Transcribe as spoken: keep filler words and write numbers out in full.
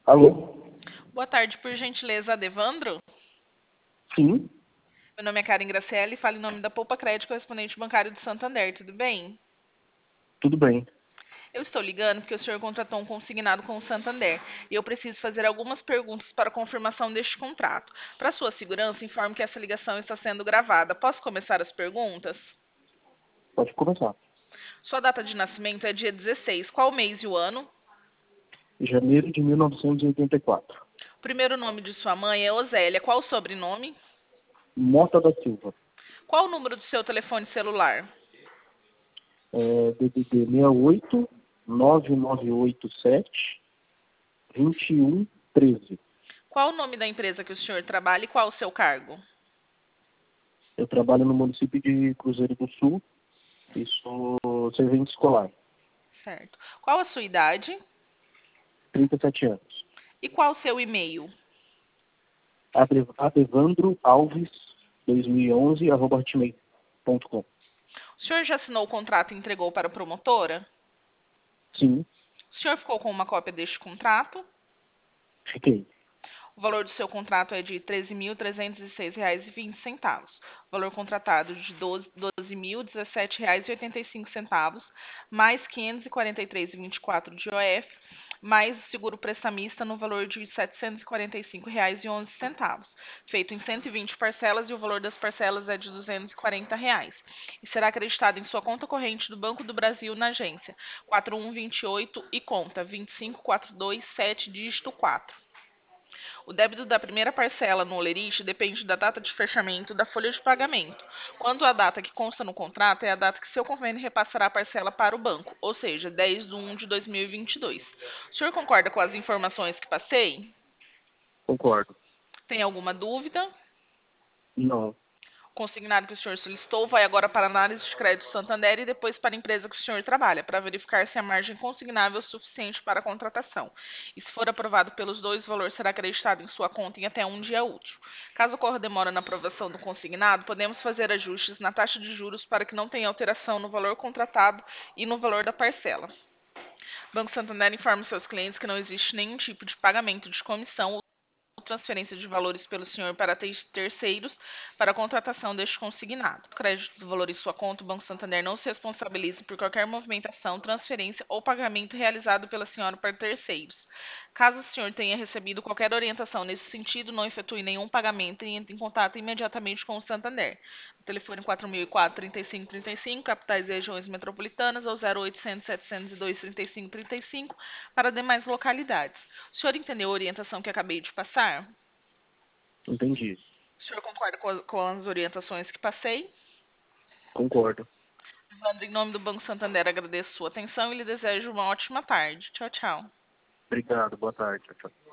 Alô? Boa tarde, por gentileza, Adevandro. Sim, Meu nome é Karen Graciele e falo em nome da Poupa Crédito, correspondente bancário do Santander, tudo bem? tudo bem. Eu estou ligando porque o senhor contratou um consignado com o Santander e eu preciso fazer algumas perguntas para confirmação deste contrato. Para sua segurança, informo que essa ligação está sendo gravada. Posso começar as perguntas? Pode começar. Sua data de nascimento é dia dezesseis. Qual o mês e o ano? Janeiro de mil novecentos e oitenta e quatro. O primeiro nome de sua mãe é Osélia. Qual o sobrenome? Mota da Silva. Qual o número do seu telefone celular? É, D D D seis oito nove nove oito sete dois um um três. Qual o nome da empresa que o senhor trabalha e qual o seu cargo? Eu trabalho no município de Cruzeiro do Sul e sou servente escolar. Certo. Qual a sua idade? trinta e sete anos. E qual o seu e-mail? Ade- Adevandro Alves dois mil e onze arroba hotmail ponto com. O senhor já assinou o contrato e entregou para a promotora? Sim, O senhor ficou com uma cópia deste contrato? fiquei. O valor do seu contrato é de treze mil trezentos e seis reais e vinte centavos. O valor contratado de doze mil dezessete reais e oitenta e cinco centavos, mais quinhentos e quarenta e três reais e vinte e quatro de O F, mais o seguro prestamista no valor de setecentos e quarenta e cinco reais e onze centavos, feito em cento e vinte parcelas e o valor das parcelas é de duzentos e quarenta reais. E será acreditado em sua conta corrente do Banco do Brasil na agência quatro um dois oito e conta vinte e cinco quatro dois sete dígito quatro. O débito da primeira parcela no Olerite depende da data de fechamento da folha de pagamento. Quanto à data que consta no contrato, é a data que seu convênio repassará a parcela para o banco, ou seja, dez de um de dois mil e vinte e dois. O senhor concorda com as informações que passei? Concordo. Tem alguma dúvida? Não, O consignado que o senhor solicitou vai agora para a análise de crédito Santander e depois para a empresa que o senhor trabalha, para verificar se a margem consignável é suficiente para a contratação. E se for aprovado pelos dois, o valor será acreditado em sua conta em até um dia útil. Caso ocorra demora na aprovação do consignado, podemos fazer ajustes na taxa de juros para que não tenha alteração no valor contratado e no valor da parcela. O Banco Santander informa seus clientes que não existe nenhum tipo de pagamento de comissão ou transferência de valores pelo senhor para terceiros para a contratação deste consignado. O crédito do valor em sua conta, o Banco Santander não se responsabiliza por qualquer movimentação, transferência ou pagamento realizado pela senhora para terceiros. Caso o senhor tenha recebido qualquer orientação nesse sentido, não efetue nenhum pagamento e entre em contato imediatamente com o Santander. O telefone quatro mil e quatro, trinta e cinco trinta e cinco, capitais e regiões metropolitanas, ou zero oitocentos, setecentos e dois, trinta e cinco trinta e cinco para demais localidades. O senhor entendeu a orientação que acabei de passar? entendi. O senhor concorda com as, com as orientações que passei? Concordo. Evandro, em nome do Banco Santander, agradeço sua atenção e lhe desejo uma ótima tarde. Tchau, tchau. Obrigado, boa tarde. Tchau, tchau.